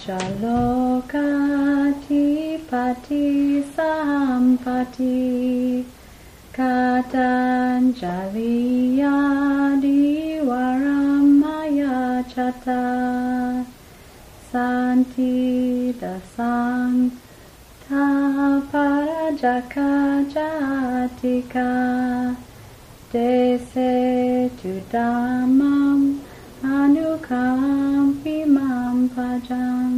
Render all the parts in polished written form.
Jalokatipati sampati Katanjaliya diwaramaya chata Santi dasang taparajaka jatika Dese tudamam anukam imam pajam.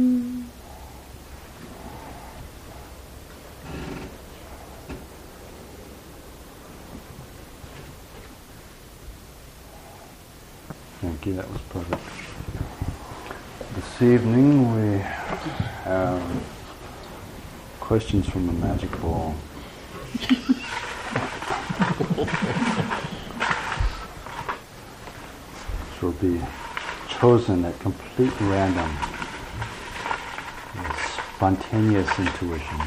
Thank you, that was perfect. This evening we have questions from the magic ball. Which will be chosen at complete random. Spontaneous intuition.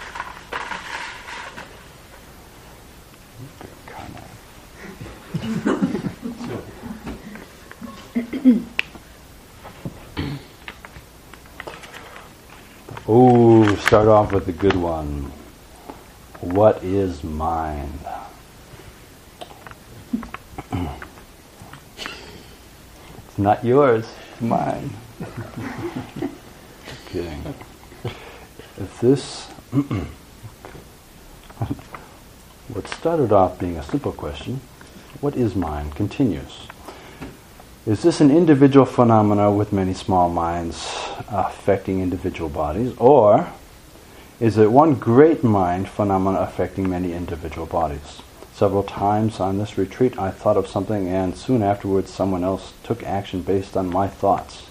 Oh, start off with a good one. What is mind? It's not yours, it's mine. Kidding. If this, what started off being a simple question, what is mind, continues. Is this an individual phenomena with many small minds affecting individual bodies, or is it one great mind phenomena affecting many individual bodies? Several times on this retreat I thought of something and soon afterwards someone else took action based on my thoughts.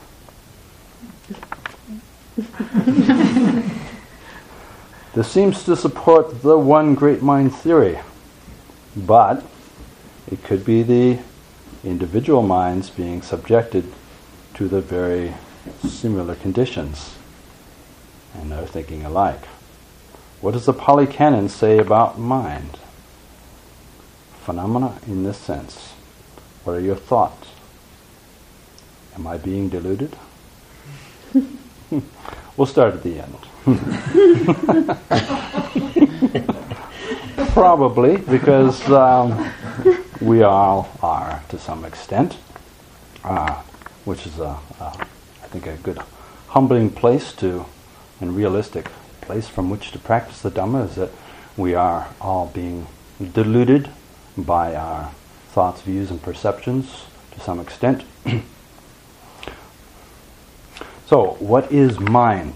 This seems to support the one great mind theory, but it could be the individual minds being subjected to the very similar conditions and are thinking alike. What does the Pali Canon say about mind? Phenomena in this sense. What are your thoughts? Am I being deluded? We'll start at the end. Probably, because we all are to some extent, which is, I think, a good humbling place to, and realistic place from which to practice the Dhamma, is that we are all being deluded by our thoughts, views, and perceptions to some extent. So, what is mind?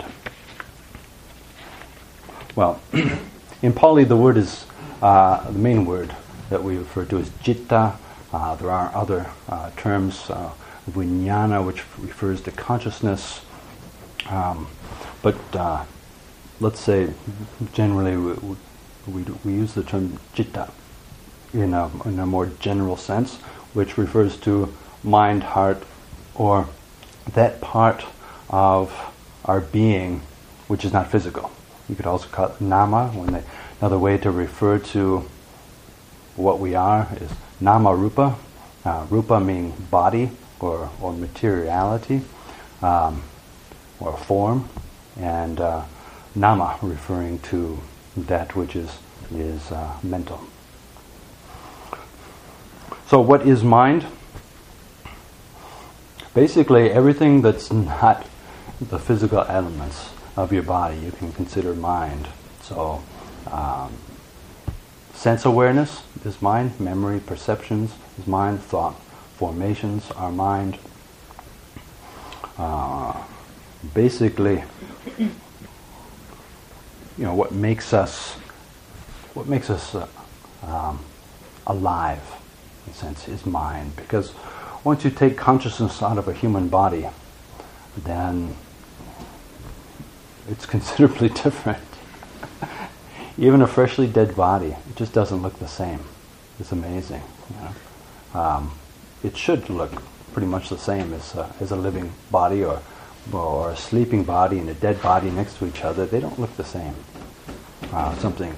Well, in Pali the word is, the main word that we refer to as citta. There are other terms, vijnana, which refers to consciousness. But let's say generally we use the term citta in a more general sense, which refers to mind, heart, or that part of our being which is not physical. You could also call it nama. Another way to refer to what we are is nama rupa. Rupa meaning body or materiality, or form, and nama referring to that which is mental. So what is mind? Basically everything that's not the physical elements of your body you can consider mind. So sense awareness is mind, memory, perceptions is mind, thought formations are mind. Basically, what makes us alive, in a sense, is mind. Because once you take consciousness out of a human body, then it's considerably different. Even a freshly dead body, it just doesn't look the same. It's amazing. It should look pretty much the same as a living body or a sleeping body and a dead body next to each other. They don't look the same. Something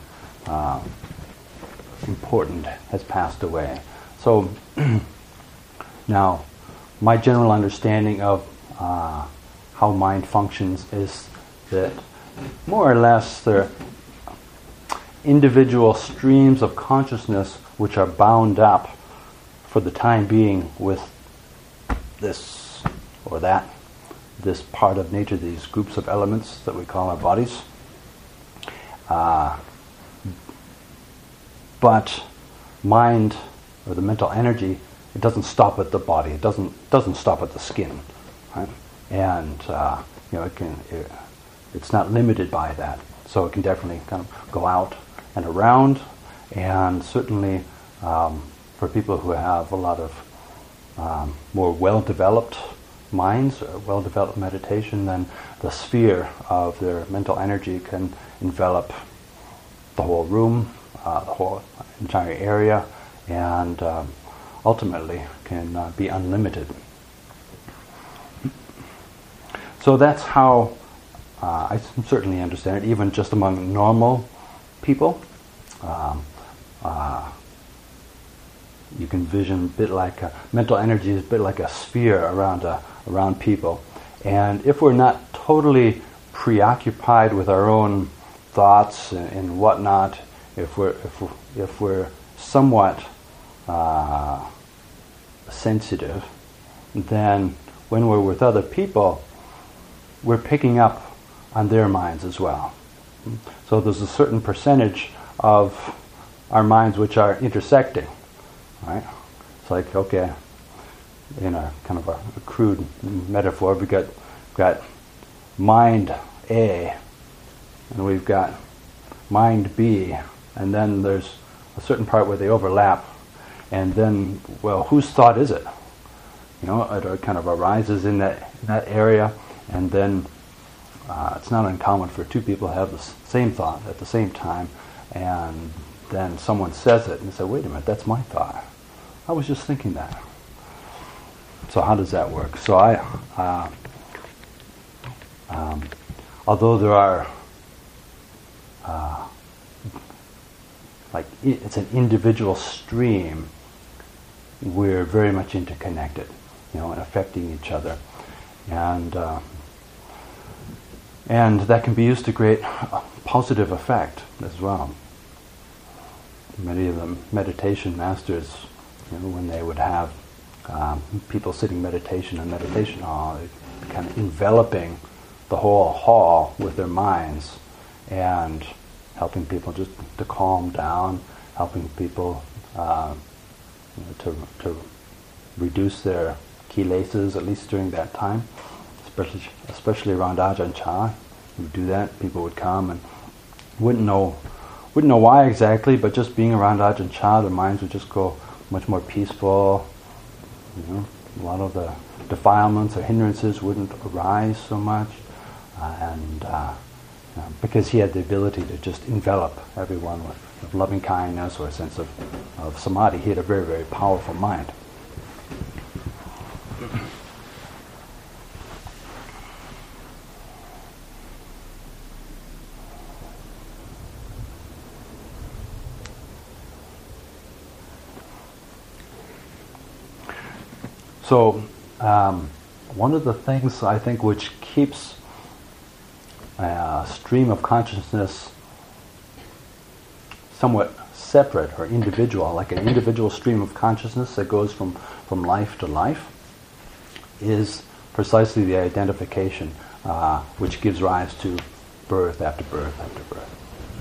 important has passed away. So now, my general understanding of how mind functions is that more or less they're individual streams of consciousness which are bound up for the time being with this or that, this part of nature, these groups of elements that we call our bodies. But mind, or the mental energy, it doesn't stop at the body. It doesn't stop at the skin, right? And it's not limited by that. So it can definitely kind of go out and around. And certainly for people who have a lot of more well-developed minds, or well-developed meditation, then the sphere of their mental energy can envelop the whole room, the whole entire area, and ultimately can be unlimited. So that's how I certainly understand it, even just among normal people. You can envision a bit like mental energy is a bit like a sphere around people. And if we're not totally preoccupied with our own thoughts and whatnot, if we're somewhat sensitive, then when we're with other people, we're picking up on their minds as well. So there's a certain percentage of our minds which are intersecting, right? It's like, okay, in a kind of a crude metaphor, we've got mind A, and we've got mind B, and then there's a certain part where they overlap, and then, well, whose thought is it? It kind of arises in that area, and then it's not uncommon for two people to have the same thought at the same time, and then someone says it, and they say, wait a minute, that's my thought. I was just thinking that. So how does that work? So although there are, it's an individual stream, we're very much interconnected, and affecting each other. And that can be used to create a positive effect as well. Many of the meditation masters, when they would have people sitting meditation hall, they're kind of enveloping the whole hall with their minds and helping people just to calm down, helping people to reduce their kilesas, at least during that time, especially around Ajahn Chah. We would do that. People would come and wouldn't know why exactly, but just being around Ajahn Chah, their minds would just go much more peaceful. A lot of the defilements or hindrances wouldn't arise so much, because he had the ability to just envelop everyone with loving kindness or a sense of samadhi. He had a very, very powerful mind. So one of the things I think which keeps a stream of consciousness somewhat separate or individual, like an individual stream of consciousness that goes from life to life, is precisely the identification which gives rise to birth after birth after birth.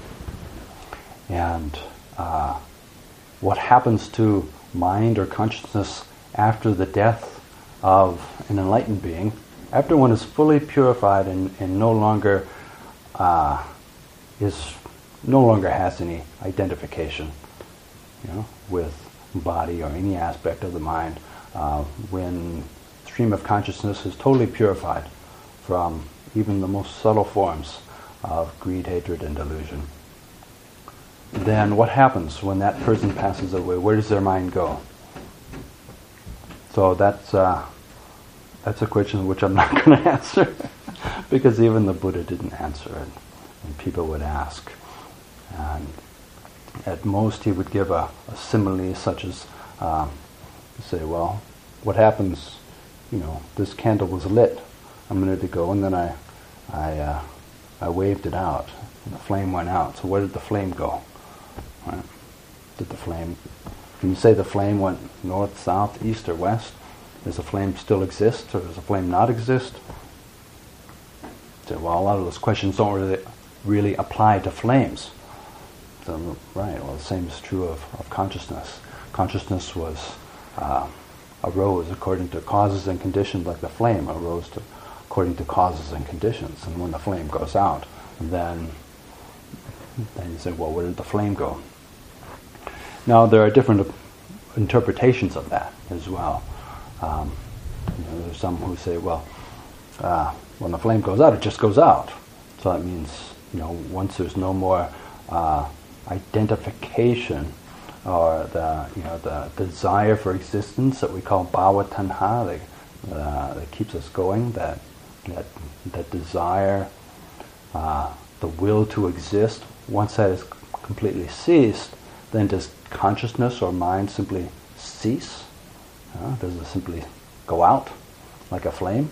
And what happens to mind or consciousness after the death of an enlightened being, after one is fully purified and no longer has any identification, with body or any aspect of the mind, when stream of consciousness is totally purified from even the most subtle forms of greed, hatred, and delusion, then what happens when that person passes away? Where does their mind go? So that's a question which I'm not going to answer, because even the Buddha didn't answer it, and people would ask. And at most he would give a simile such as, say, well, what happens, this candle was lit a minute ago, and then I waved it out, and the flame went out. So where did the flame go? Right? Did the flame? Can you say the flame went north, south, east, or west? Does the flame still exist, or does the flame not exist? So, well, a lot of those questions don't really apply to flames. So, right. Well, the same is true of consciousness. Consciousness arose according to causes and conditions, like the flame arose according to causes and conditions. And when the flame goes out, then you say, well, where did the flame go? Now, there are different interpretations of that as well. There's some who say, well, when the flame goes out, it just goes out. So that means, once there's no more identification or the desire for existence that we call bhava tanha, that keeps us going, that desire, the will to exist, once that is completely ceased, then does consciousness or mind simply cease? Does it simply go out like a flame?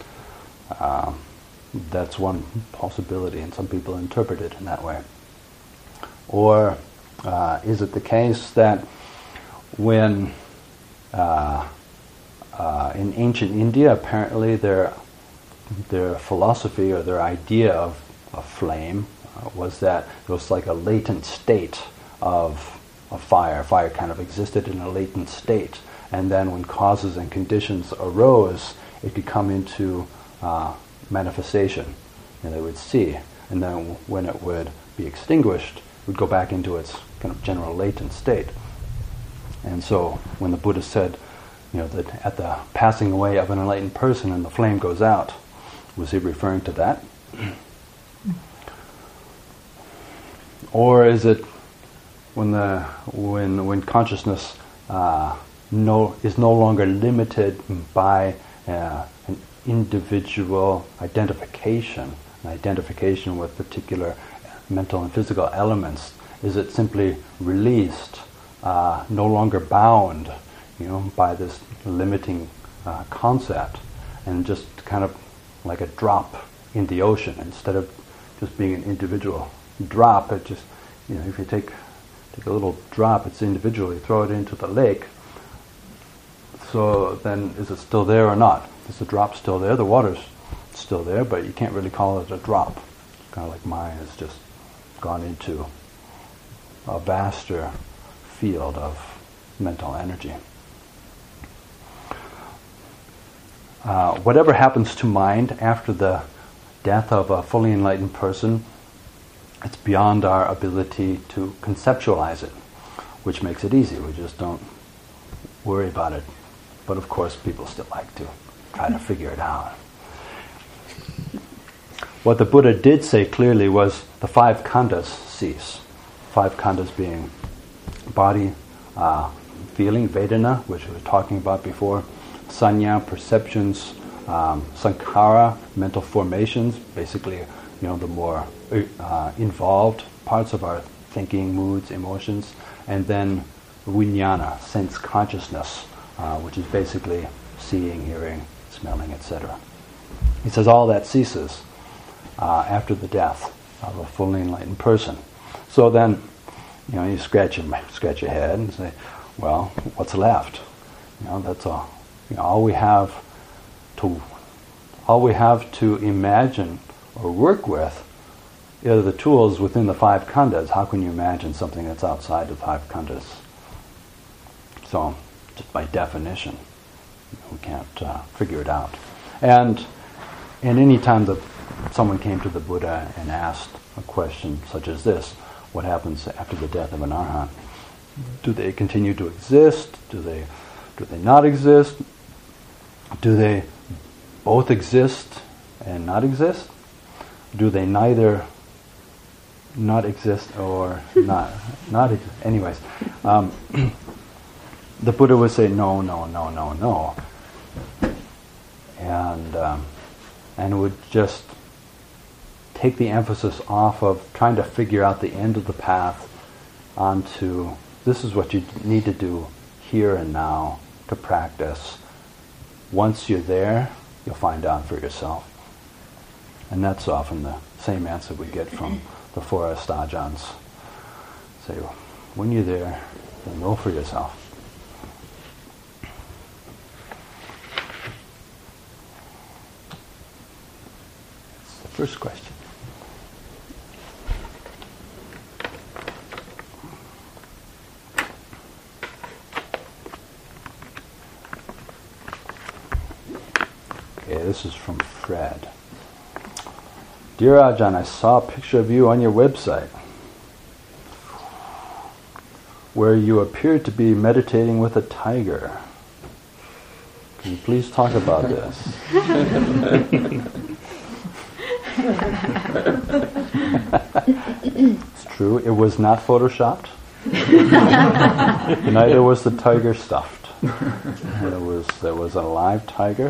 That's one possibility, and some people interpret it in that way. Or is it the case that when in ancient India, apparently their philosophy or their idea of a flame was that it was like a latent state of fire. Fire kind of existed in a latent state, and then when causes and conditions arose, it could come into manifestation, and they would see. And then when it would be extinguished, it would go back into its kind of general latent state. And so when the Buddha said, that at the passing away of an enlightened person and the flame goes out, was he referring to that? Or is it when consciousness is no longer limited by an individual identification with particular mental and physical elements? Is it simply released, no longer bound, by this limiting concept, and just kind of like a drop in the ocean? Instead of just being an individual drop, it just, if you take a little drop, it's individual, you throw it into the lake, so then is it still there or not? Is the drop still there? The water's still there, but you can't really call it a drop. Kind of like mine has just gone into a vaster field of mental energy. Whatever happens to mind after the death of a fully enlightened person, it's beyond our ability to conceptualize it, which makes it easy. We just don't worry about it. But of course, people still like to try to figure it out. What the Buddha did say clearly was the 5 khandhas cease. 5 khandhas being body, feeling, vedana, which we were talking about before, sanya, perceptions, sankhara, mental formations, basically, the more involved parts of our thinking, moods, emotions, and then vijnana, sense consciousness, which is basically seeing, hearing, smelling, etc. He says all that ceases after the death of a fully enlightened person. So then, you scratch your head and say, well, what's left? That's all. All we have to imagine or work with are the tools within the 5 khandhas. How can you imagine something that's outside the 5 khandhas? So, just by definition, we can't figure it out. And any time that someone came to the Buddha and asked a question such as this, what happens after the death of an arhat? Do they continue to exist? Do they not exist? Do they both exist and not exist? Do they neither not exist or not exist? Anyways, the Buddha would say no, and would just take the emphasis off of trying to figure out the end of the path onto this is what you need to do here and now to practice. Once you're there, you'll find out for yourself. And that's often the same answer we get from the forest ajahns. Say, well, when you're there, then know for yourself. That's the first question. Okay, this is from Fred. Dear Ajahn, I saw a picture of you on your website where you appeared to be meditating with a tiger. Can you please talk about this? It's true, it was not photoshopped. Neither was the tiger stuffed. There was a live tiger.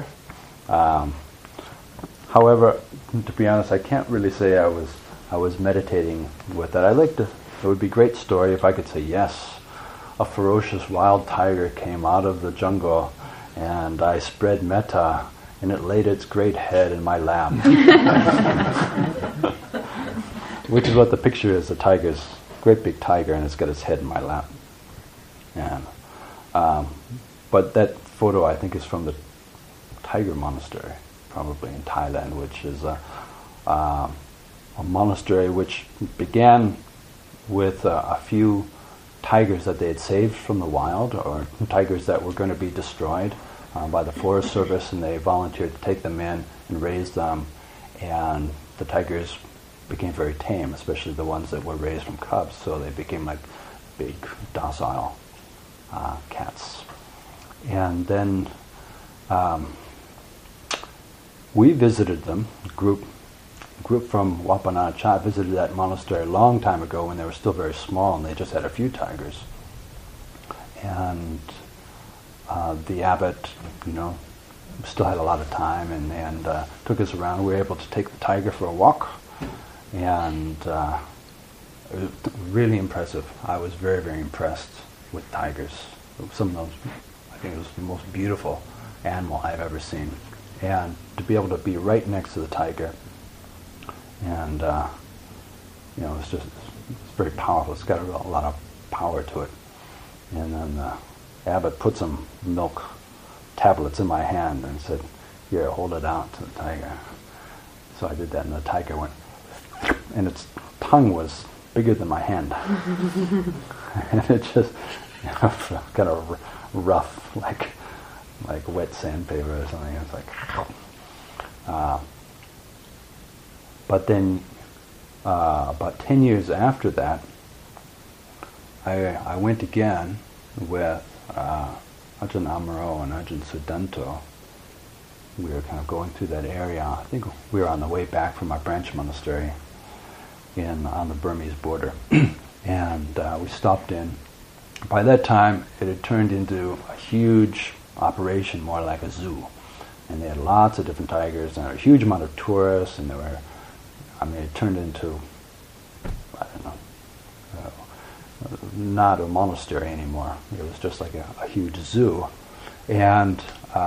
However, to be honest, I can't really say I was meditating with that. It would be a great story if I could say yes. A ferocious wild tiger came out of the jungle and I spread metta and it laid its great head in my lap. Which is what the picture is, the tiger's great big tiger and it's got its head in my lap. And, but that photo I think is from the Tiger Monastery, probably in Thailand, which is a monastery which began with a few tigers that they had saved from the wild, or tigers that were going to be destroyed by the Forest Service, and they volunteered to take them in and raise them, and the tigers became very tame, especially the ones that were raised from cubs, so they became like big, docile cats. And then we visited them, a group from Wapanachai visited that monastery a long time ago when they were still very small and they just had a few tigers. And the abbot, still had a lot of time and took us around. We were able to take the tiger for a walk, and it was really impressive. I was very, very impressed with tigers. Some of those, I think it was the most beautiful animal I've ever seen. And to be able to be right next to the tiger, and it's very powerful. It's got a lot of power to it. And then the abbot put some milk tablets in my hand and said, "Here, hold it out to the tiger." So I did that, and the tiger went, and its tongue was bigger than my hand, and it just kind of rough, like wet sandpaper or something. It's like, but then about 10 years after that, I went again with Ajahn Amaro and Ajahn Sudanto. We were kind of going through that area. I think we were on the way back from our branch monastery on the Burmese border, and we stopped in. By that time, it had turned into a huge operation, more like a zoo, and they had lots of different tigers and a huge amount of tourists, and it turned into, I don't know, not a monastery anymore. It was just like a huge zoo, and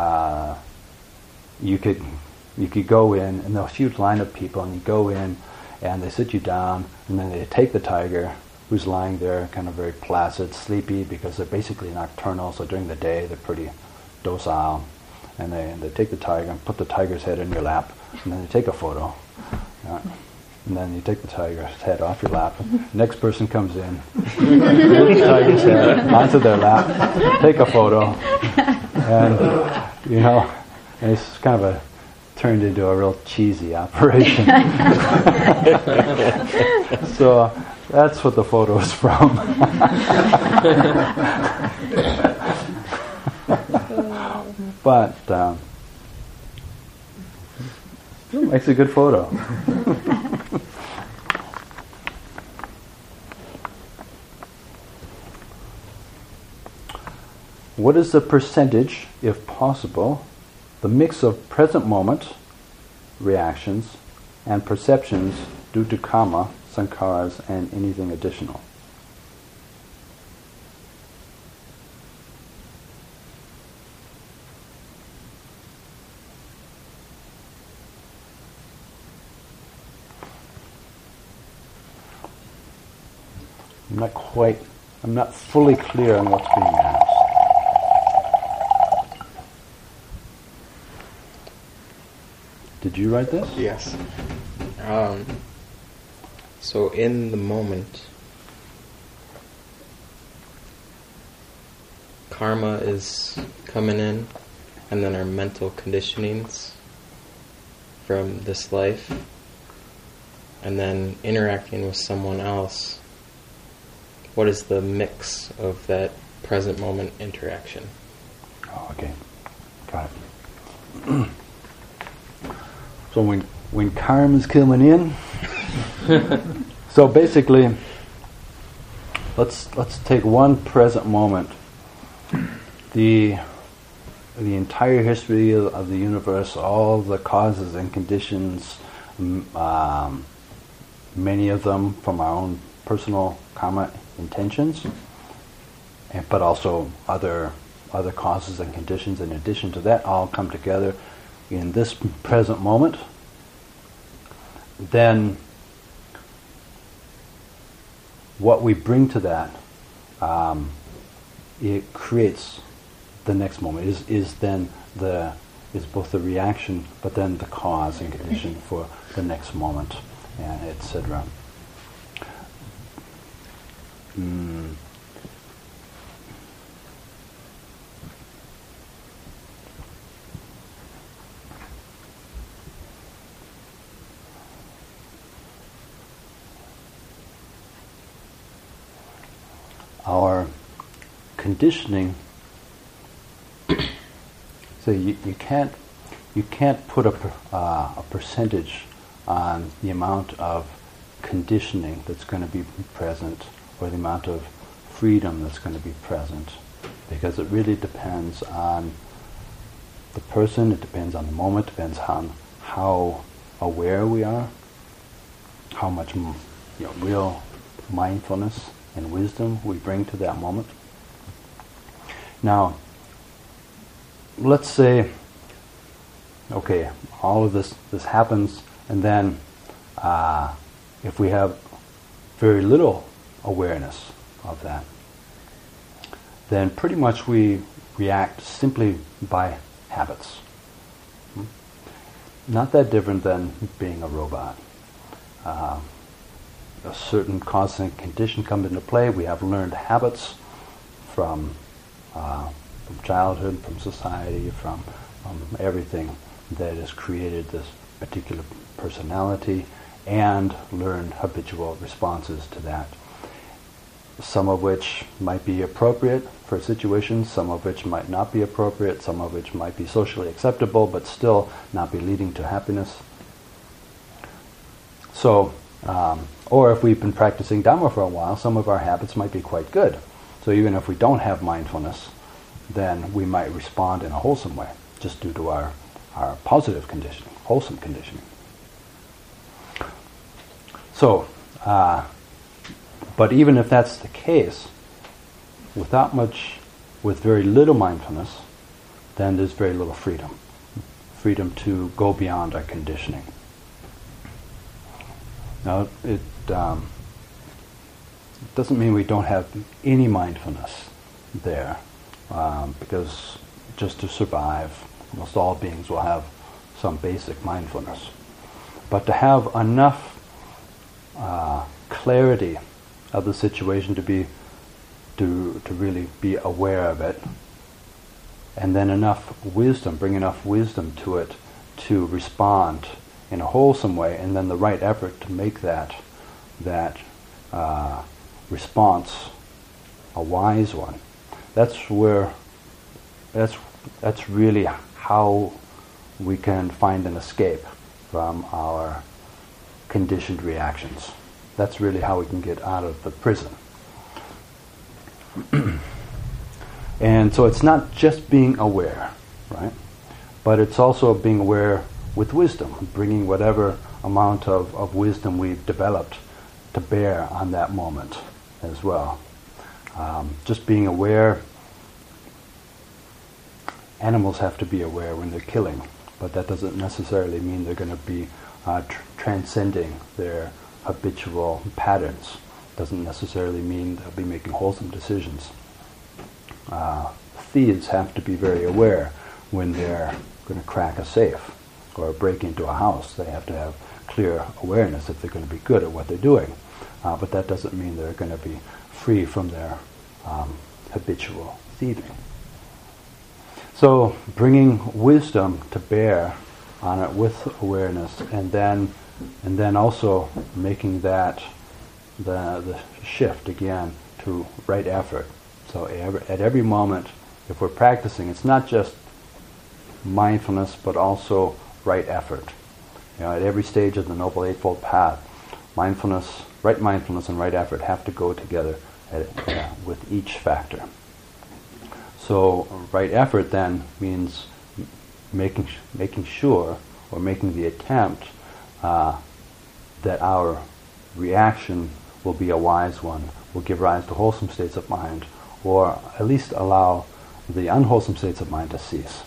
you could go in, and there was a huge line of people, and you go in, and they sit you down, and then they take the tiger, who's lying there kind of very placid, sleepy, because they're basically nocturnal, so during the day they're pretty docile, and they take the tiger and put the tiger's head in your lap, and then they take a photo. And then you take the tiger's head off your lap. Next person comes in, put the tiger's head onto their lap, take a photo, and and it's kind of turned into a real cheesy operation. So that's what the photo is from. But it makes a good photo. What is the percentage, if possible, the mix of present moment reactions and perceptions due to karma, sankharas, and anything additional? I'm not fully clear on what's being asked. Did you write this? Yes. So in the moment, karma is coming in, and then our mental conditionings from this life, and then interacting with someone else. What is the mix of that present moment interaction? Oh, okay. Got it. So when karma's coming in, so basically, let's take one present moment. The entire history of the universe, all the causes and conditions, many of them from our own personal karma intentions, but also other causes and conditions in addition to that, all come together in this present moment. Then what we bring to that, it creates the next moment, is both the reaction but then the cause and condition for the next moment, and etc. Our conditioning, so you can't put a percentage on the amount of conditioning that's going to be present or the amount of freedom that's going to be present, because it really depends on the person, it depends on the moment, depends on how aware we are, how much real mindfulness and wisdom we bring to that moment. Now, let's say, okay, all of this happens, and then if we have very little awareness of that, then pretty much we react simply by habits. Not that different than being a robot. A certain cause and condition come into play. We have learned habits from childhood, from society, from everything that has created this particular personality, and learned habitual responses to that. Some of which might be appropriate for situations, some of which might not be appropriate, some of which might be socially acceptable but still not be leading to happiness. So, or if we've been practicing Dhamma for a while, some of our habits might be quite good. So even if we don't have mindfulness, then we might respond in a wholesome way, just due to our positive conditioning, wholesome conditioning. So, but even if that's the case, with very little mindfulness, then there's very little freedom. Freedom to go beyond our conditioning. Now, it doesn't mean we don't have any mindfulness there, because just to survive, almost all beings will have some basic mindfulness. But to have enough clarity of the situation to really be aware of it, and then bring enough wisdom to it to respond in a wholesome way, and then the right effort to make that response a wise one. That's really how we can find an escape from our conditioned reactions. That's really how we can get out of the prison. And so it's not just being aware, right? But it's also being aware with wisdom, bringing whatever amount of wisdom we've developed to bear on that moment as well. Just being aware. Animals have to be aware when they're killing, but that doesn't necessarily mean they're going to be transcending their habitual patterns. doesn't necessarily mean they'll be making wholesome decisions. Thieves have to be very aware when they're going to crack a safe or break into a house. They have to have clear awareness if they're going to be good at what they're doing. But that doesn't mean they're going to be free from their habitual thieving. So bringing wisdom to bear on it with awareness, and then also making that the shift again to right effort. So at every moment, if we're practicing, it's not just mindfulness, but also right effort. At every stage of the Noble Eightfold Path, right mindfulness and right effort have to go together with each factor. So right effort then means making sure, or making the attempt, that our reaction will be a wise one, will give rise to wholesome states of mind, or at least allow the unwholesome states of mind to cease.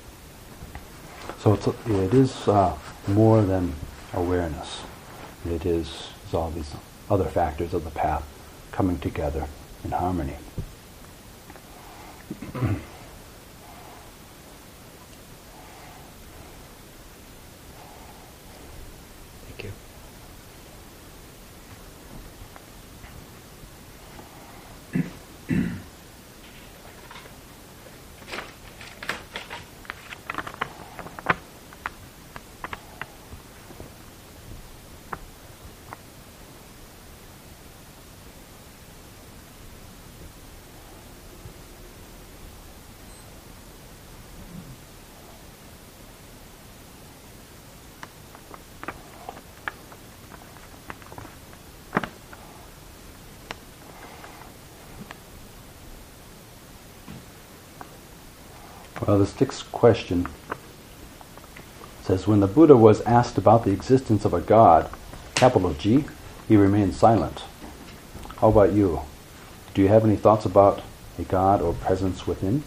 So it is more than awareness. It is all these other factors of the path coming together in harmony. Thank you. Well, this next question says, when the Buddha was asked about the existence of a God, capital G, he remained silent. How about you? Do you have any thoughts about a God or presence within?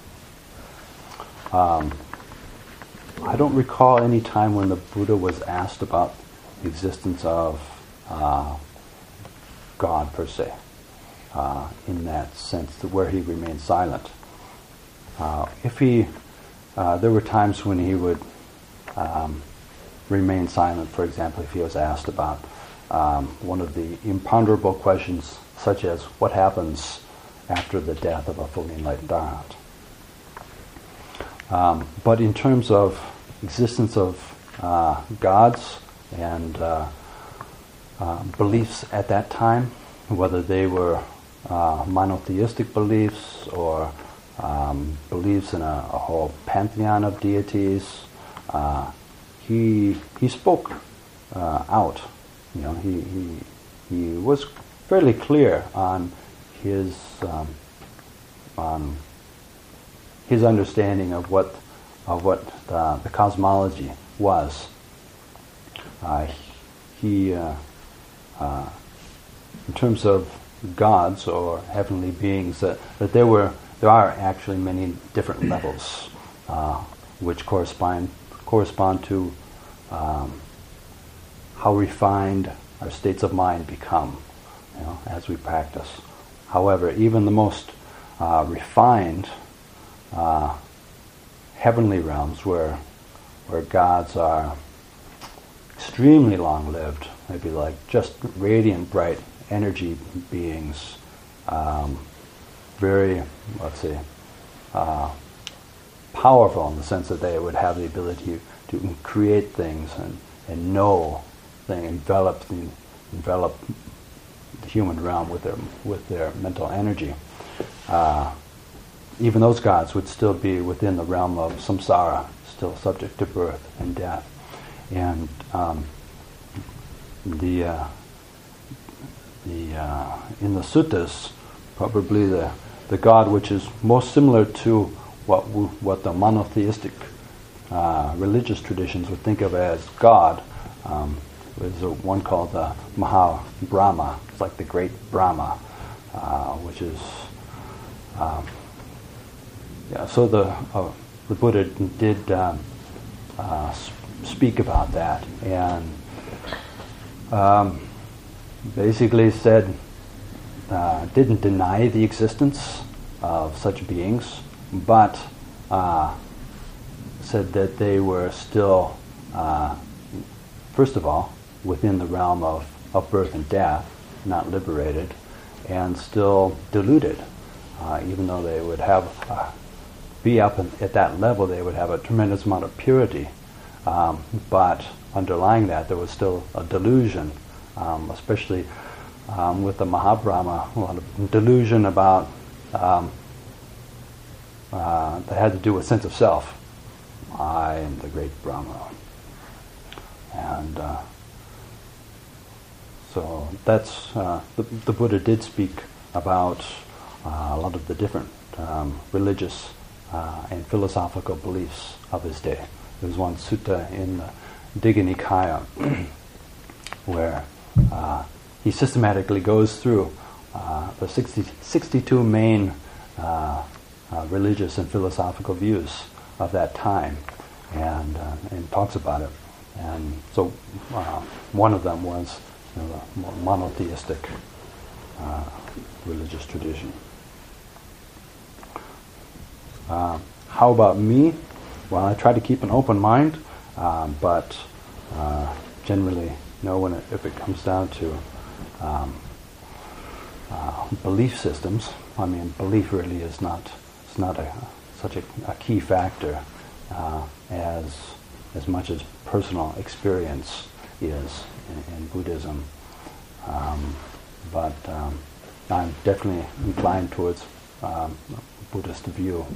I don't recall any time when the Buddha was asked about the existence of God per se, in that sense, where he remained silent. There were times when he would remain silent. For example, if he was asked about one of the imponderable questions, such as what happens after the death of a fully enlightened Arhat. But in terms of existence of gods and beliefs at that time, whether they were monotheistic beliefs or beliefs in a whole pantheon of deities, he spoke out. He was fairly clear on his understanding of what the cosmology was. In terms of gods or heavenly beings, that there are actually many different levels, which correspond to how refined our states of mind become, as we practice. However, even the most refined heavenly realms, where gods are extremely long-lived, maybe like just radiant, bright energy beings, very, let's say, powerful in the sense that they would have the ability to create things and know things, envelop the human realm with their mental energy. Even those gods would still be within the realm of samsara, still subject to birth and death. And in the suttas, probably the god which is most similar to what the monotheistic religious traditions would think of as God is one called the Mahabrahma. It's like the great Brahma, which is so the Buddha did speak about that, and basically said didn't deny the existence of such beings, but said that they were still, first of all, within the realm of birth and death, not liberated, and still deluded. Even though they would have be up at that level, they would have a tremendous amount of purity, but underlying that there was still a delusion, especially with the Mahabrahma, a lot of delusion about that had to do with sense of self. I am the great Brahma, and so that's the Buddha did speak about a lot of the different religious and philosophical beliefs of his day. There's one sutta in the Digha Nikaya where he systematically goes through the 62 main religious and philosophical views of that time, and talks about it. And so one of them was the more monotheistic religious tradition. How about me? Well, I try to keep an open mind, but generally, if it comes down to belief systems, I mean, belief really is not such a key factor as much as personal experience is in Buddhism. But I'm definitely inclined towards a Buddhist view,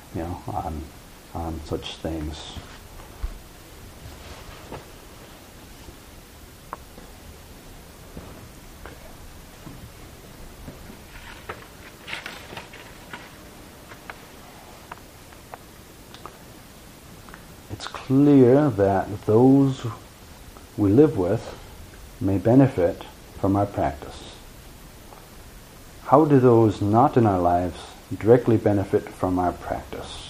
on such things. It's clear that those we live with may benefit from our practice. How do those not in our lives directly benefit from our practice?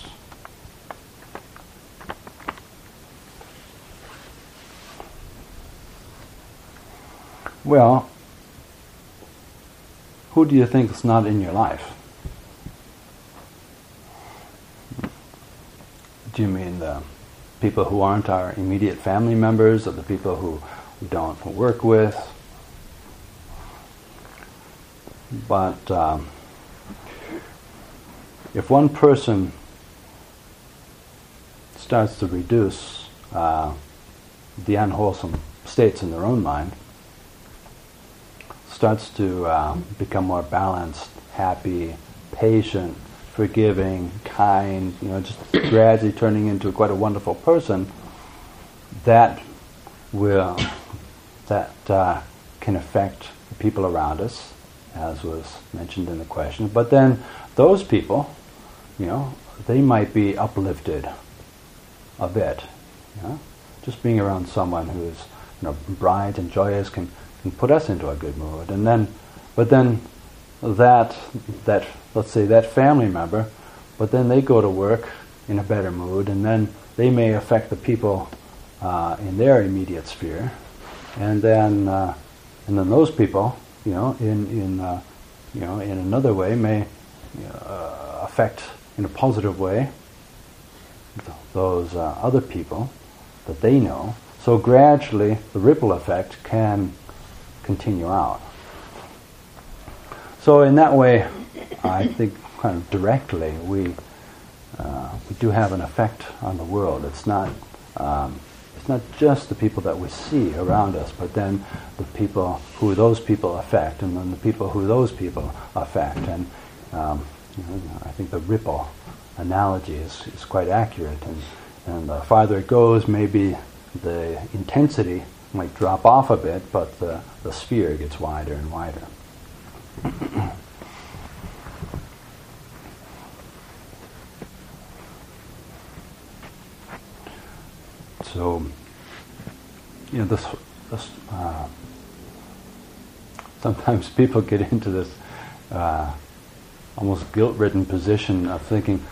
Well, who do you think is not in your life? Do you mean the people who aren't our immediate family members, or the people who we don't work with? But if one person starts to reduce the unwholesome states in their own mind, starts to become more balanced, happy, patient, forgiving, kind, just gradually turning into quite a wonderful person, that can affect the people around us, as was mentioned in the question. But then those people, they might be uplifted a bit. Just being around someone who is bright and joyous can put us into a good mood. But then that let's say that family member, but then they go to work in a better mood, and then they may affect the people in their immediate sphere, and then those people, in another way may affect in a positive way those other people that they know. So gradually, the ripple effect can continue out. So in that way, I think kind of directly we do have an effect on the world. It's not just the people that we see around us, but then the people who those people affect, and then the people who those people affect. And I think the ripple analogy is quite accurate. And the farther it goes, maybe the intensity might drop off a bit, but the sphere gets wider and wider. So, this sometimes people get into this almost guilt-ridden position of thinking,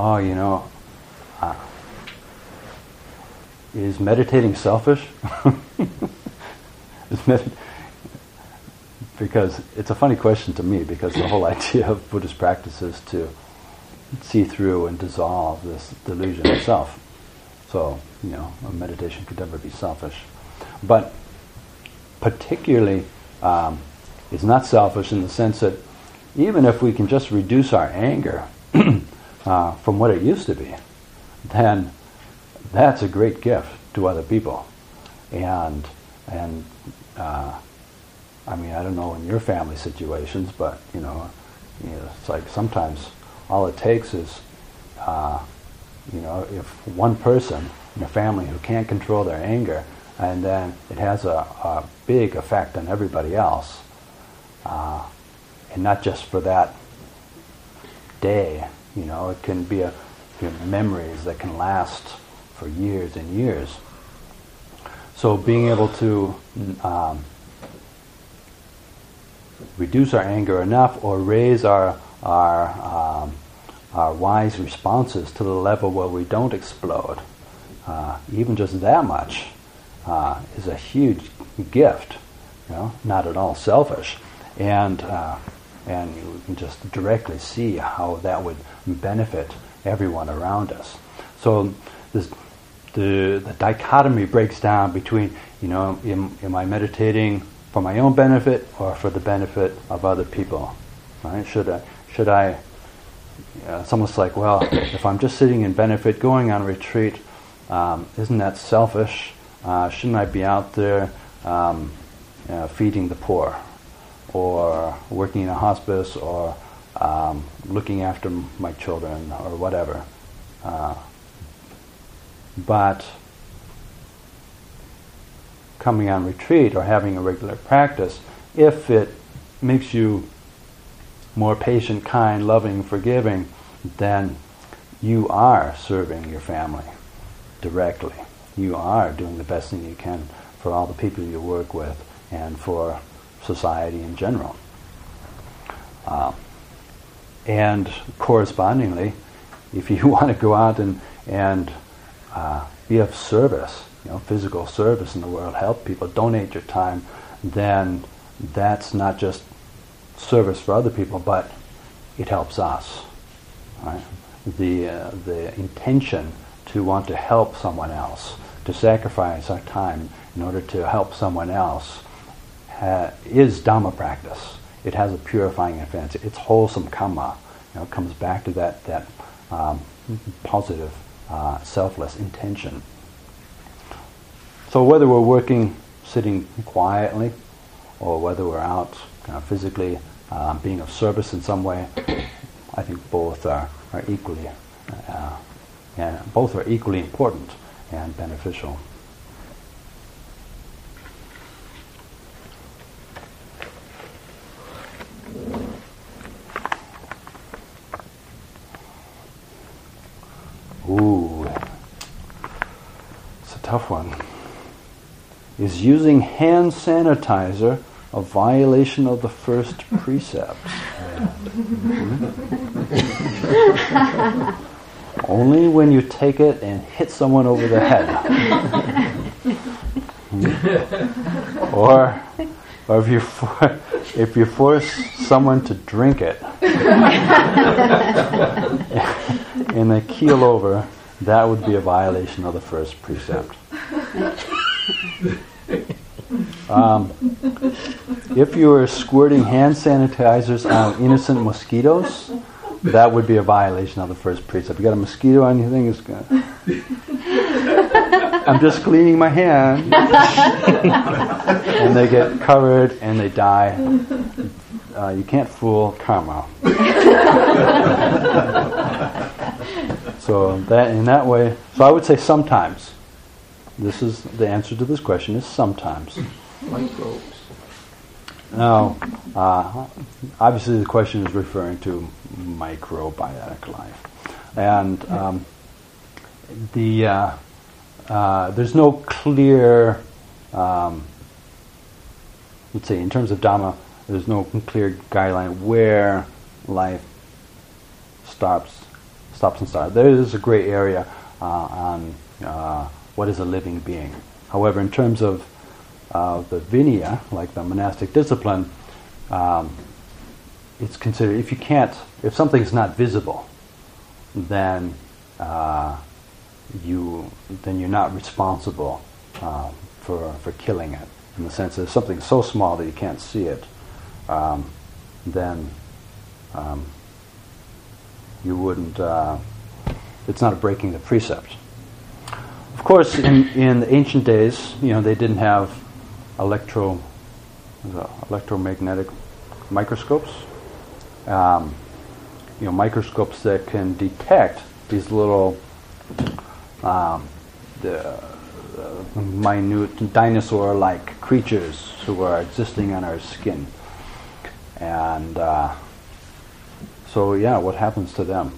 is meditating selfish? because it's a funny question to me, because the whole idea of Buddhist practice is to see through and dissolve this delusion itself. So, a meditation could never be selfish. But particularly, it's not selfish in the sense that even if we can just reduce our anger from what it used to be, then that's a great gift to other people. And I mean, I don't know in your family situations, but it's like sometimes all it takes is if one person in a family who can't control their anger, and then it has a big effect on everybody else, and not just for that day. It can be memories that can last for years and years. So being able to reduce our anger enough, or raise our wise responses to the level where we don't explode, even just that much, is a huge gift. Not at all selfish, and you can just directly see how that would benefit everyone around us. So the dichotomy breaks down between, am I meditating for my own benefit or for the benefit of other people? Right? Should I? Someone's like, well, if I'm just sitting in benefit, going on retreat, isn't that selfish? Shouldn't I be out there feeding the poor, or working in a hospice, or looking after my children, or whatever? But coming on retreat or having a regular practice, if it makes you more patient, kind, loving, forgiving, then you are serving your family directly. You are doing the best thing you can for all the people you work with and for society in general. And correspondingly, if you want to go out and be of service, physical service in the world, help people, donate your time, then that's not just service for other people, but it helps us. Right? The intention to want to help someone else, to sacrifice our time in order to help someone else, is Dhamma practice. It has a purifying effect. It's wholesome karma. It comes back to that positive, selfless intention. So whether we're working, sitting quietly, or whether we're out physically being of service in some way, I think both are equally and both are equally important and beneficial. Ooh, it's a tough one. Is using hand sanitizer a violation of the first precept? Only when you take it and hit someone over the head. Or if you force someone to drink it and they keel over, that would be a violation of the first precept. If you were squirting hand sanitizers on innocent mosquitoes, that would be a violation of the first precept. You got a mosquito on your thing, it's good. I'm just cleaning my hand. And they get covered and they die. You can't fool karma. So that in that way, so I would say sometimes. This is the answer to this question is sometimes. Microbes. Now, obviously the question is referring to microbiotic life. And there's no clear, let's say in terms of Dhamma, there's no clear guideline where life stops and starts. There is a gray area on what is a living being. However, in terms of the Vinaya, like the monastic discipline, it's considered, if something's not visible, then you're not responsible for killing it. In the sense that if something's so small that you can't see it, then you wouldn't. It's not a breaking the precept. Of course, in the ancient days, they didn't have electromagnetic microscopes. Microscopes that can detect these little minute dinosaur-like creatures who are existing on our skin. And what happens to them?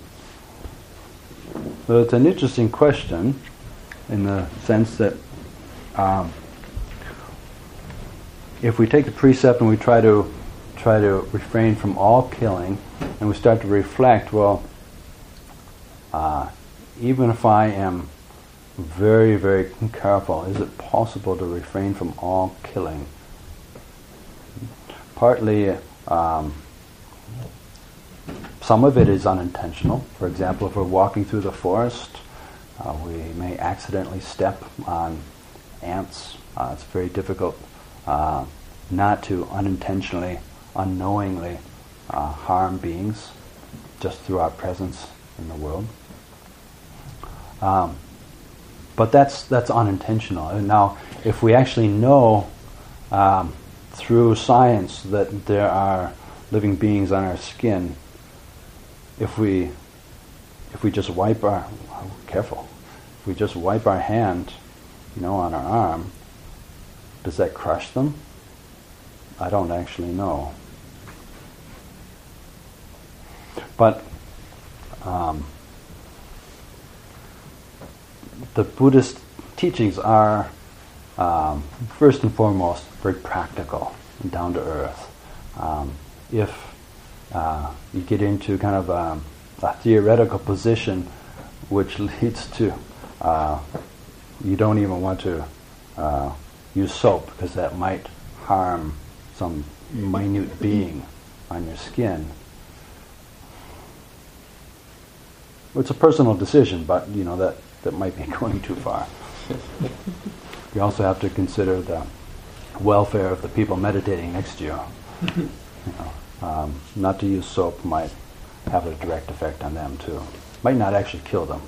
So it's an interesting question in the sense that if we take the precept and we try to refrain from all killing, and we start to reflect, even if I am very, very careful, is it possible to refrain from all killing? Partly, some of it is unintentional. For example, if we're walking through the forest, we may accidentally step on ants. It's very difficult not to unintentionally, unknowingly harm beings just through our presence in the world. But that's unintentional. And now, if we actually know through science that there are living beings on our skin, if we just wipe our hand, on our arm, does that crush them? I don't actually know. But the Buddhist teachings are, first and foremost, very practical and down to earth. If you get into kind of a theoretical position which leads to you don't even want to use soap because that might harm some minute being on your skin. It's a personal decision, but that might be going too far. You also have to consider the welfare of the people meditating next to you. Not to use soap might have a direct effect on them too. Might not actually kill them.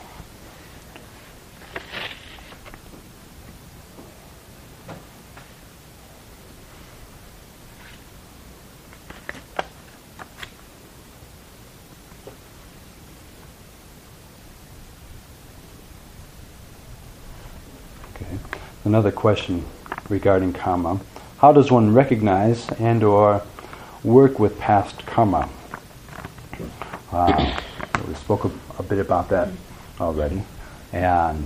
Another question regarding karma. How does one recognize and or work with past karma? We spoke a bit about that already. And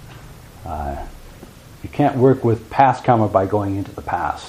you can't work with past karma by going into the past.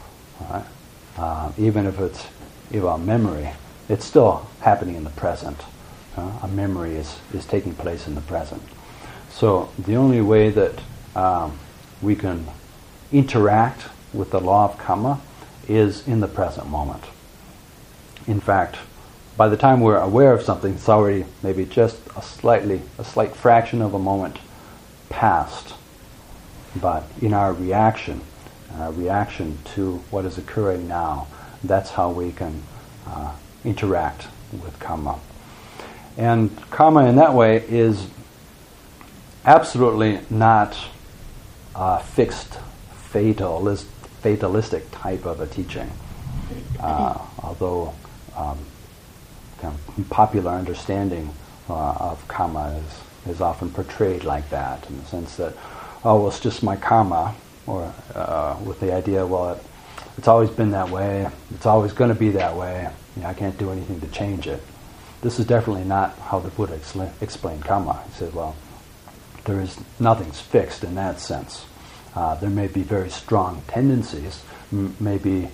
Even if it's a memory, it's still happening in the present. A memory is taking place in the present. So the only way that we can interact with the law of karma is in the present moment. In fact, by the time we're aware of something, it's already maybe just a slight fraction of a moment past. But in our reaction to what is occurring now, that's how we can interact with karma. And karma in that way is absolutely not fixed, fatalistic type of a teaching. Although kind of popular understanding of karma is often portrayed like that, in the sense that, it's just my karma, or with the idea, it's always been that way, it's always going to be that way, I can't do anything to change it. This is definitely not how the Buddha explained karma. He said, nothing's fixed in that sense. There may be very strong tendencies, maybe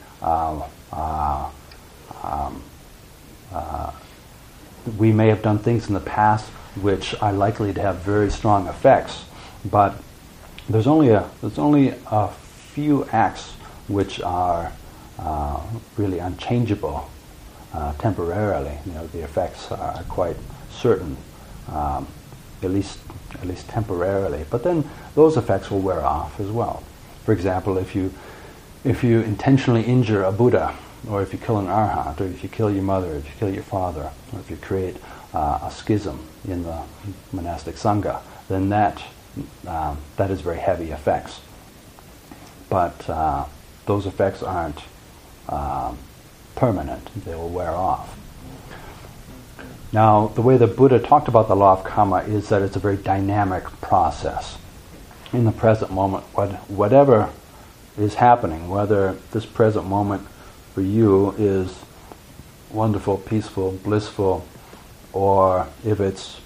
we may have done things in the past which are likely to have very strong effects, but there's only a few acts which are really unchangeable temporarily. The effects are quite certain, at least temporarily. But then those effects will wear off as well. For example, if you intentionally injure a Buddha, or if you kill an arhat, or if you kill your mother, or if you kill your father, or if you create a schism in the monastic sangha, then that is very heavy effects. But those effects aren't permanent; they will wear off. Now, the way the Buddha talked about the law of karma is that it's a very dynamic process. In the present moment, whatever is happening, whether this present moment for you is wonderful, peaceful, blissful, or if it's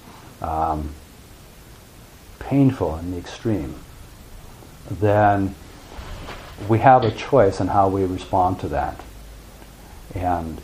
painful in the extreme, then we have a choice in how we respond to that. And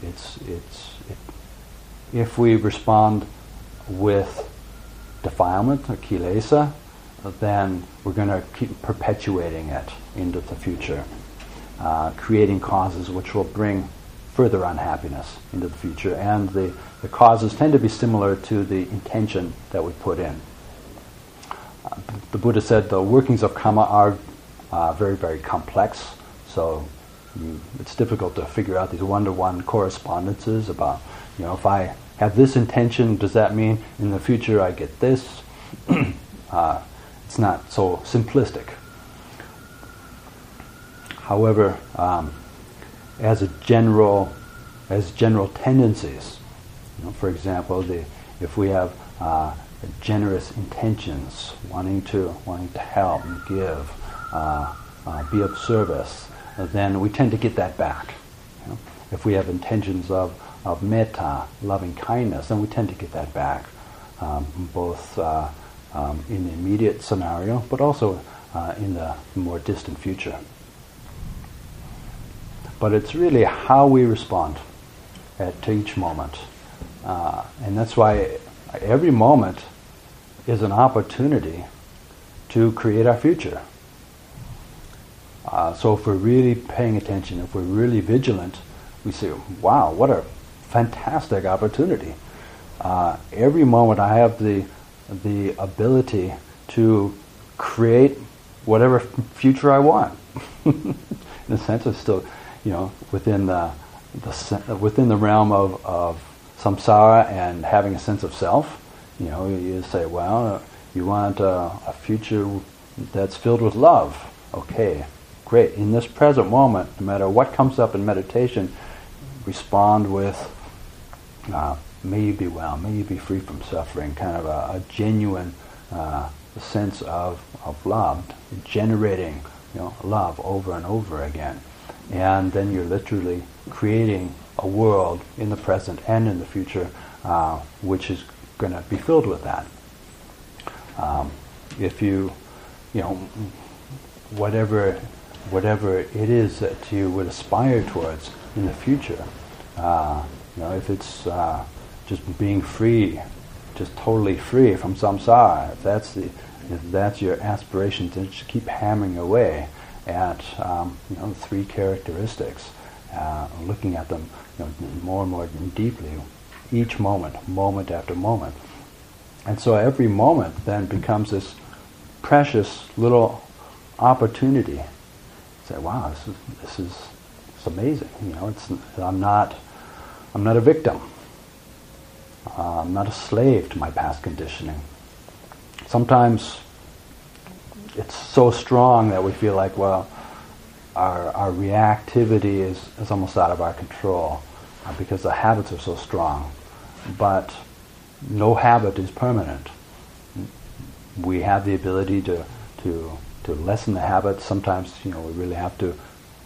if we respond with defilement or kilesa, then we're going to keep perpetuating it into the future, creating causes which will bring further unhappiness into the future. And the causes tend to be similar to the intention that we put in. The Buddha said the workings of karma are very, very complex, so it's difficult to figure out these one-to-one correspondences about, if I have this intention, does that mean in the future I get this? It's not so simplistic. However, as general tendencies, for example, if we have generous intentions, wanting to help and give, be of service, then we tend to get that back. If we have intentions of metta, loving kindness, then we tend to get that back, both in the immediate scenario, but also in the more distant future. But it's really how we respond to each moment. And that's why every moment is an opportunity to create our future. So if we're really paying attention, if we're really vigilant, we say, wow, what a fantastic opportunity. Every moment I have the ability to create whatever future I want. In a sense, it's still, within the realm of samsara and having a sense of self. You say, well, you want a future that's filled with love. Okay, great. In this present moment, no matter what comes up in meditation, respond with, may you be well, may you be free from suffering, kind of a genuine sense of love, generating love over and over again. And then you're literally creating a world in the present and in the future which is going to be filled with that. If you, whatever it is that you would aspire towards in the future, if it's just being free, just totally free from samsara, if that's your aspiration, to just keep hammering away at three characteristics, looking at them more and more deeply, each moment after moment. And so every moment then becomes this precious little opportunity. Say, wow, this is amazing. I'm not a victim. I'm not a slave to my past conditioning. Sometimes it's so strong that we feel like, well, our reactivity is almost out of our control because the habits are so strong. But no habit is permanent. We have the ability to lessen the habits. Sometimes, we really have to,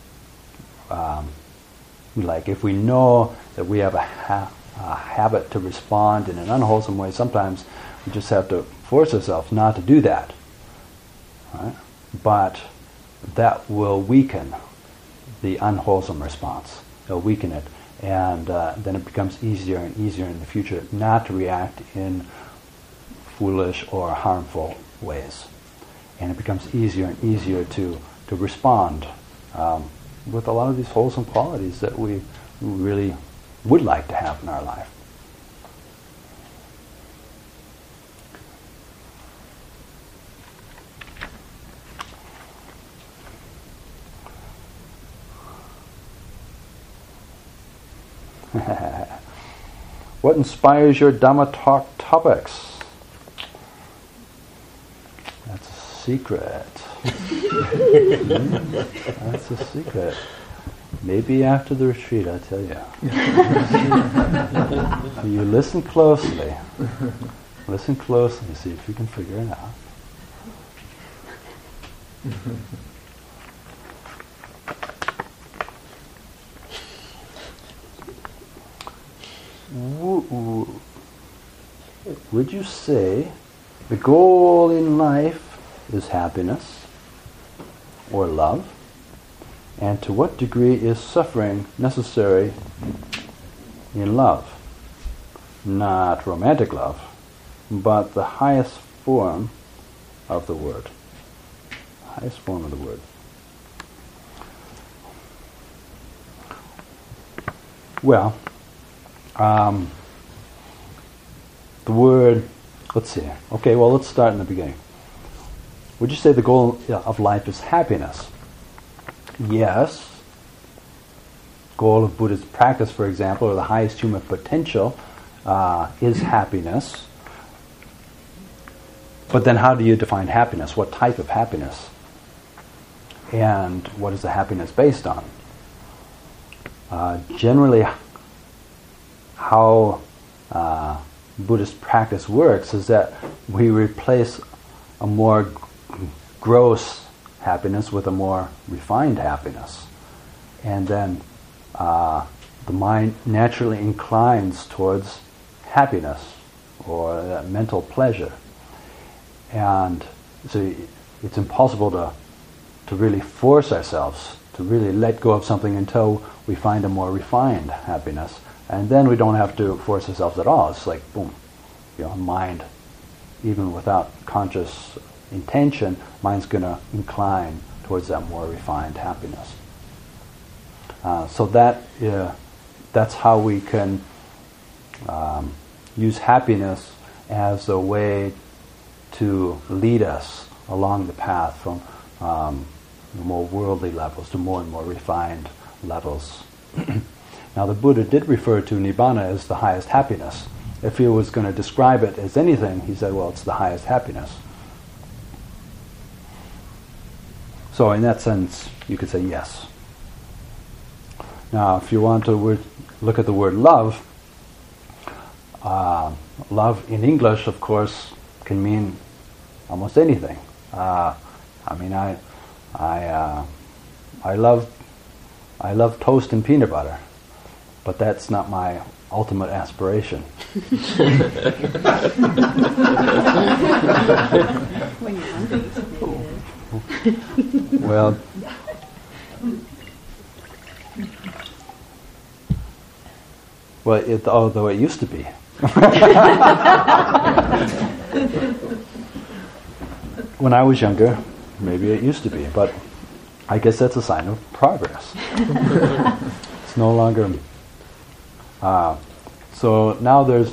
if we know that we have a habit to respond in an unwholesome way, sometimes we just have to force ourselves not to do that. Right? But that will weaken the unwholesome response. It'll weaken it. And then it becomes easier and easier in the future not to react in foolish or harmful ways. And it becomes easier and easier to respond with a lot of these wholesome qualities that we really would like to have in our life. What inspires your Dhamma talk topics? That's a secret. That's a secret. Maybe after the retreat, I'll tell you. So you listen closely. Listen closely, see if you can figure it out. Would you say the goal in life is happiness or love? And to what degree is suffering necessary in love? Not romantic love, but the highest form of the word. Highest form of the word. Well, the word, let's see. Okay, well, let's start in the beginning. Would you say the goal of life is happiness? Yes. Goal of Buddhist practice, for example, or the highest human potential, is happiness. But then how do you define happiness? What type of happiness? And what is the happiness based on? Generally, how Buddhist practice works is that we replace a more gross happiness with a more refined happiness. And then the mind naturally inclines towards happiness or that mental pleasure. And so it's impossible to really force ourselves to really let go of something until we find a more refined happiness. And then we don't have to force ourselves at all. It's like, boom, mind, even without conscious intention, mind's going to incline towards that more refined happiness. So that's how we can use happiness as a way to lead us along the path from the more worldly levels to more and more refined levels. Now, the Buddha did refer to Nibbana as the highest happiness. If he was going to describe it as anything, he said, well, it's the highest happiness. So in that sense, you could say yes. Now, if you want to look at the word love, love in English, of course, can mean almost anything. I love toast and peanut butter, but that's not my ultimate aspiration. When you're hungry. Although it used to be. When I was younger, maybe it used to be, but I guess that's a sign of progress. It's no longer. So now there's.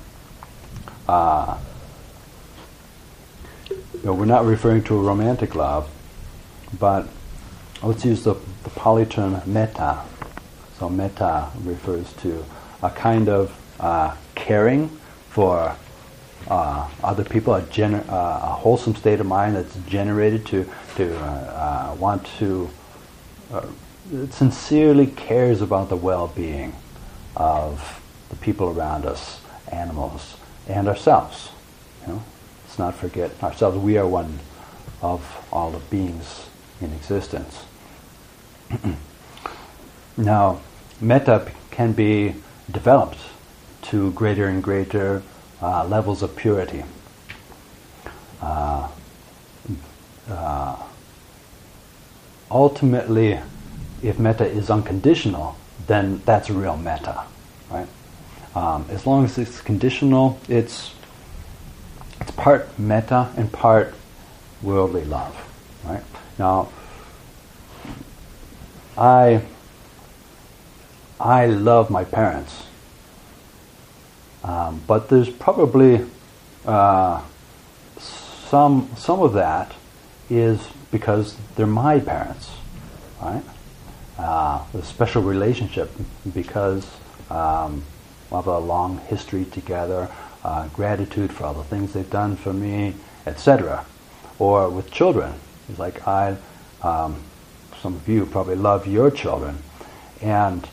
We're not referring to a romantic love, but let's use the Pali term metta. So metta refers to a kind of caring for other people, a wholesome state of mind that's generated to want to sincerely cares about the well-being of the people around us, animals, and ourselves. Let's not forget ourselves. We are one of all the beings in existence. Now, metta can be developed to greater and greater levels of purity. Ultimately, if metta is unconditional, then that's real metta, right? As long as it's conditional, it's part metta and part worldly love, right? Now, I love my parents, but there's probably some of that is because they're my parents, right? A special relationship because of a long history together, gratitude for all the things they've done for me, etc. Or with children, it's like some of you probably love your children, and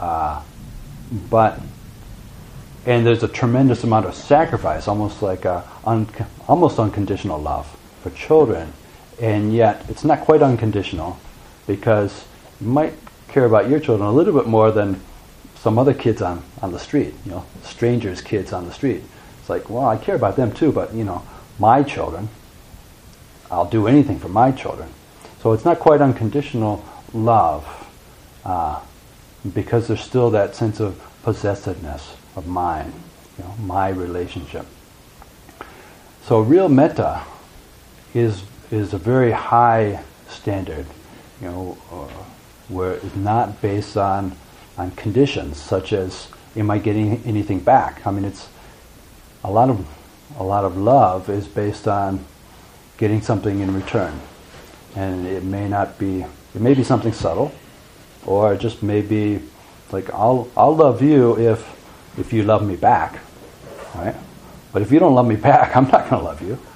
there's a tremendous amount of sacrifice, almost like almost unconditional love for children, and yet it's not quite unconditional because you might care about your children a little bit more than some other kids on the street, strangers' kids on the street. It's like, well, I care about them too, but my children, I'll do anything for my children. So it's not quite unconditional love because there's still that sense of possessiveness of mine, my relationship. So real metta is a very high standard, where it's not based on conditions such as, am I getting anything back? I mean, it's a lot of love is based on getting something in return, and it may be something subtle, or it just may be like, I'll love you if you love me back, right? But if you don't love me back, I'm not going to love you,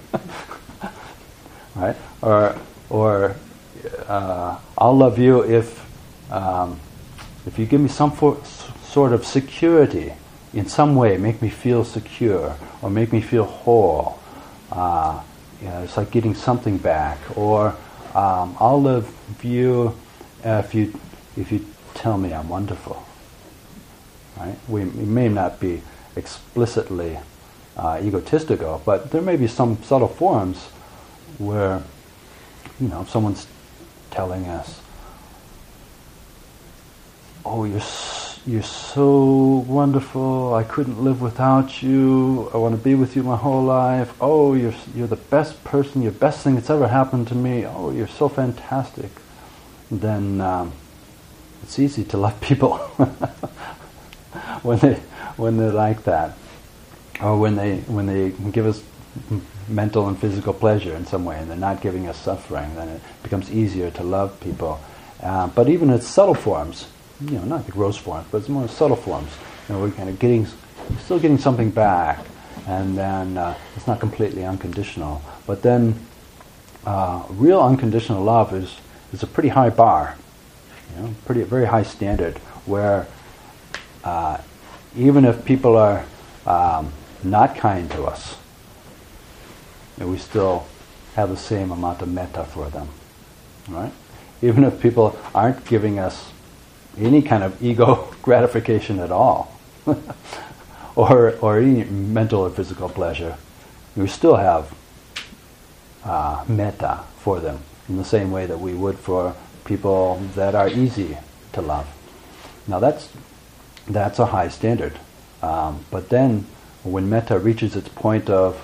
right? Or I'll love you if you give me some sort of security in some way, make me feel secure or make me feel whole. It's like getting something back. Or I'll love you if you tell me I'm wonderful. Right? We may not be explicitly egotistical, but there may be some subtle forms where someone's telling us, "Oh, you're so wonderful. I couldn't live without you. I want to be with you my whole life. Oh, you're the best person. You're the best thing that's ever happened to me. Oh, you're so fantastic." Then it's easy to love people when they're like that, or when they give us mental and physical pleasure in some way, and they're not giving us suffering. Then it becomes easier to love people. But even in subtle forms, not the gross forms, but it's more subtle forms. We're kind of still getting something back, and then it's not completely unconditional. But then, real unconditional love is a pretty high bar, very high standard, where even if people are not kind to us, we still have the same amount of metta for them, right? Even if people aren't giving us any kind of ego gratification at all, or any mental or physical pleasure, we still have metta for them in the same way that we would for people that are easy to love. Now that's a high standard. But then when metta reaches its point of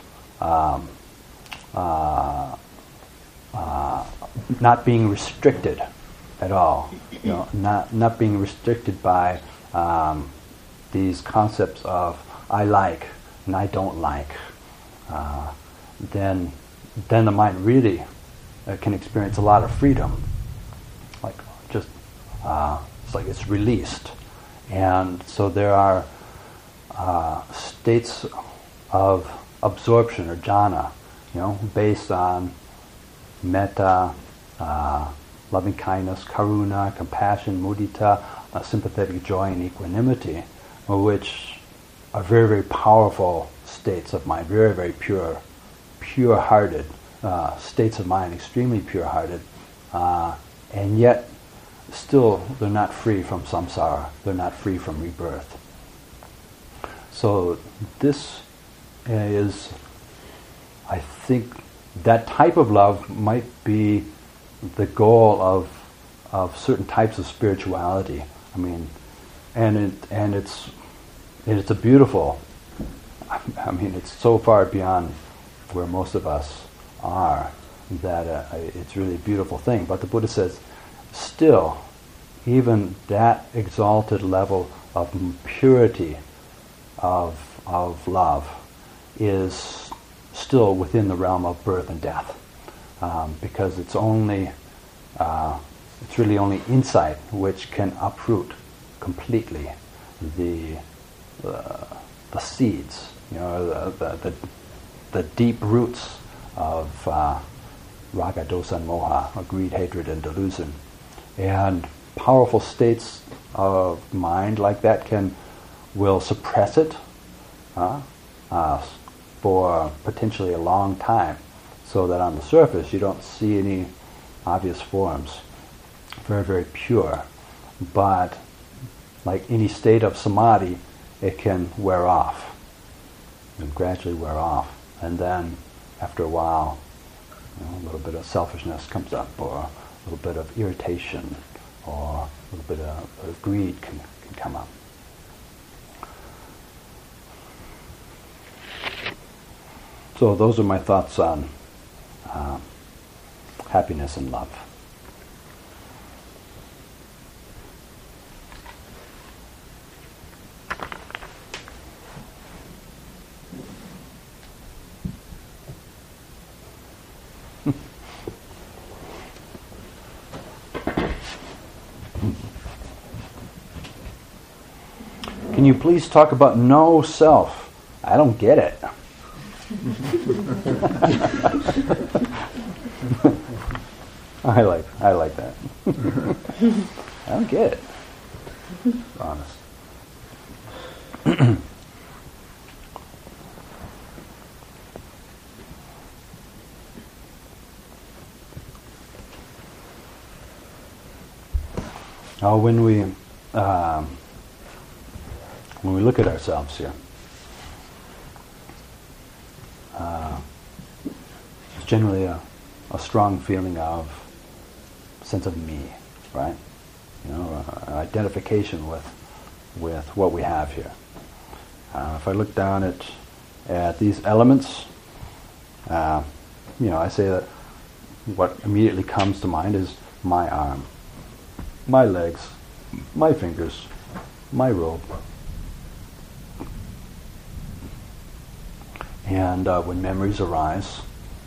not being restricted at all, not being restricted by these concepts of I like and I don't like, then the mind really can experience a lot of freedom. Like just it's like it's released, and so there are states of absorption or jhana, based on metta, loving kindness, karuna, compassion, mudita, sympathetic joy, and equanimity, which are very, very powerful states of mind, very, very pure-hearted states of mind, extremely pure-hearted, and yet still they're not free from samsara, they're not free from rebirth. So this is, I think, that type of love might be the goal of certain types of spirituality. I mean, and it's a beautiful. I mean, it's so far beyond where most of us are that it's really a beautiful thing. But the Buddha says, still, even that exalted level of purity of love is still within the realm of birth and death, because it's really only insight which can uproot completely the seeds, the deep roots of raga, dosa, and moha, or greed, hatred, and delusion. And powerful states of mind like that will suppress it for potentially a long time, so that on the surface you don't see any obvious forms. Very, very pure. But like any state of samadhi, it can wear off, and gradually wear off. And then after a while, a little bit of selfishness comes up, or a little bit of irritation, or a little bit of greed can come up. So those are my thoughts on happiness and love. Can you please talk about no self? I don't get it. I like that. I don't get it. Honest. Now, when we look at ourselves here, it's generally a strong feeling of sense of me, right? An identification with what we have here. If I look down at these elements, I say that what immediately comes to mind is my arm, my legs, my fingers, my robe. And when memories arise,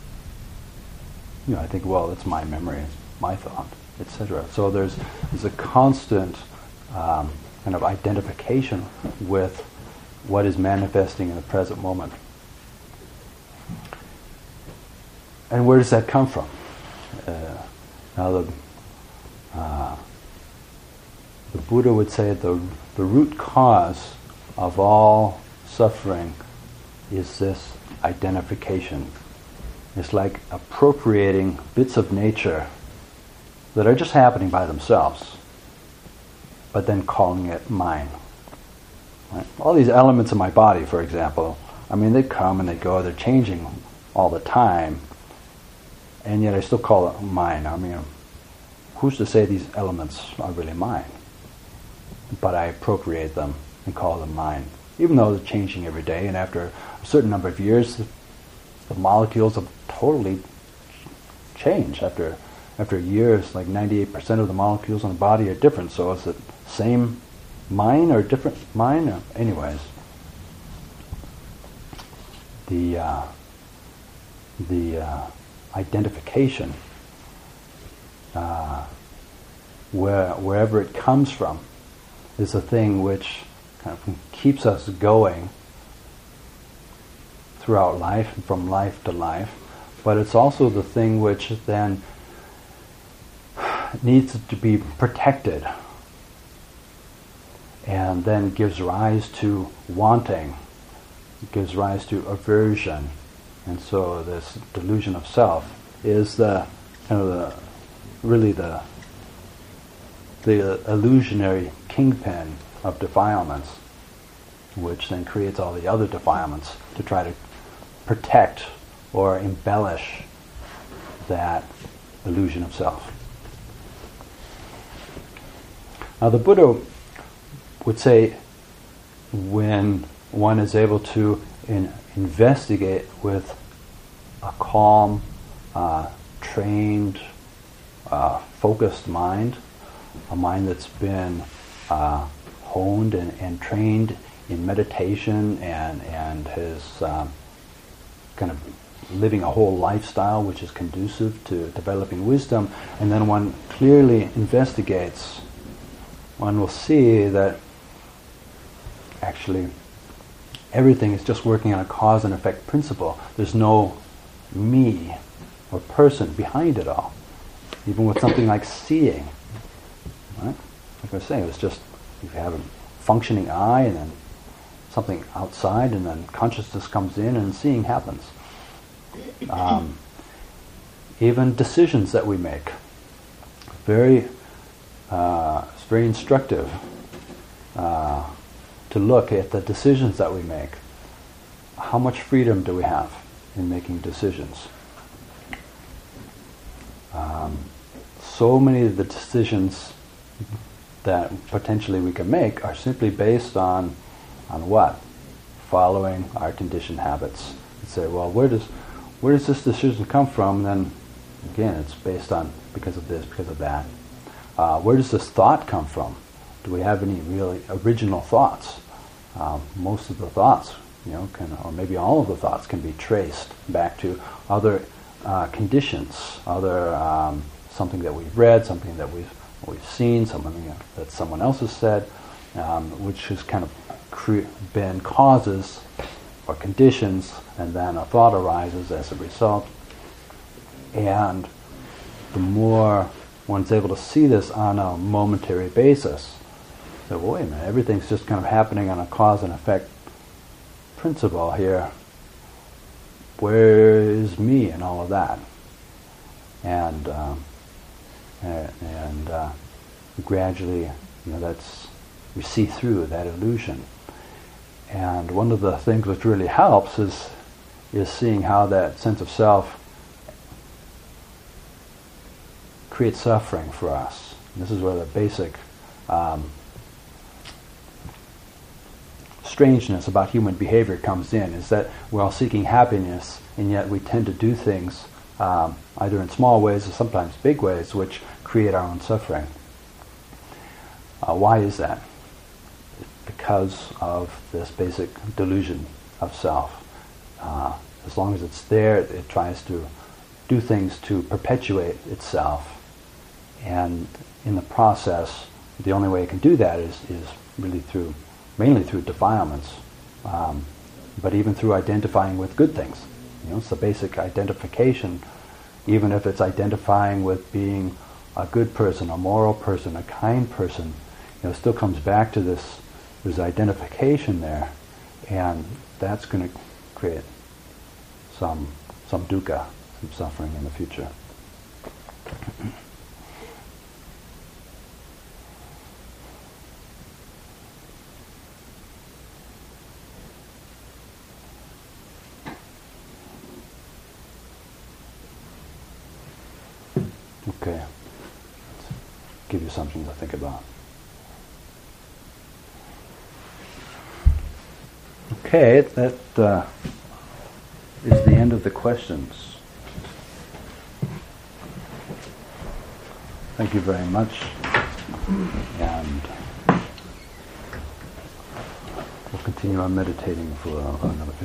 I think, well, it's my memory, it's my thought, etc. So there's a constant kind of identification with what is manifesting in the present moment. And where does that come from? Now the Buddha would say the root cause of all suffering is this identification. It's like appropriating bits of nature that are just happening by themselves, but then calling it mine. Right? All these elements of my body, for example, they come and they go, they're changing all the time, and yet I still call it mine. Who's to say these elements are really mine? But I appropriate them and call them mine, even though they're changing every day, and after a certain number of years, the molecules have totally changed. After years, like 98% of the molecules in the body are different. So is it same mine or different mine? Anyways, the identification, wherever it comes from, is the thing which kind of keeps us going throughout life and from life to life, but it's also the thing which then needs to be protected and then gives rise to wanting, gives rise to aversion. And so this delusion of self is really the illusionary kingpin of defilements, which then creates all the other defilements to try to protect or embellish that illusion of self. Now the Buddha would say, when one is able to investigate with a calm, trained, focused mind, a mind that's been honed and trained in meditation and has kind of living a whole lifestyle which is conducive to developing wisdom, and then one clearly investigates, one will see that actually everything is just working on a cause and effect principle. There's no me or person behind it all. Even with something like seeing, right? Like I was saying, it's just you have a functioning eye and then something outside, and then consciousness comes in and seeing happens. Even decisions that we make, it's very instructive to look at the decisions that we make. How much freedom do we have in making decisions? So many of the decisions that potentially we can make are simply based on what? Following our conditioned habits. You say, well, where does this decision come from? And then again, it's based on because of this, because of that. Where does this thought come from? Do we have any really original thoughts? Most of the thoughts, or maybe all of the thoughts, can be traced back to other conditions, other something that we've read, something that we've seen, something that someone else has said, which has kind of been causes or conditions, and then a thought arises as a result. And the more one's able to see this on a momentary basis, so well, wait a minute, everything's just kind of happening on a cause and effect principle here. Where is me and all of that? And gradually, we see through that illusion. And one of the things which really helps is seeing how that sense of self creates suffering for us. And this is where the basic strangeness about human behavior comes in, is that we're all seeking happiness, and yet we tend to do things either in small ways or sometimes big ways which create our own suffering. Why is that? Because of this basic delusion of self. As long as it's there, it tries to do things to perpetuate itself. And in the process, the only way it can do that is really mainly through defilements, but even through identifying with good things. It's the basic identification, even if it's identifying with being a good person, a moral person, a kind person, it still comes back to this. There's identification there, and that's going to create some dukkha, some suffering in the future. Okay, let's give you something to think about. Okay, that is the end of the questions. Thank you very much, and we'll continue on meditating for another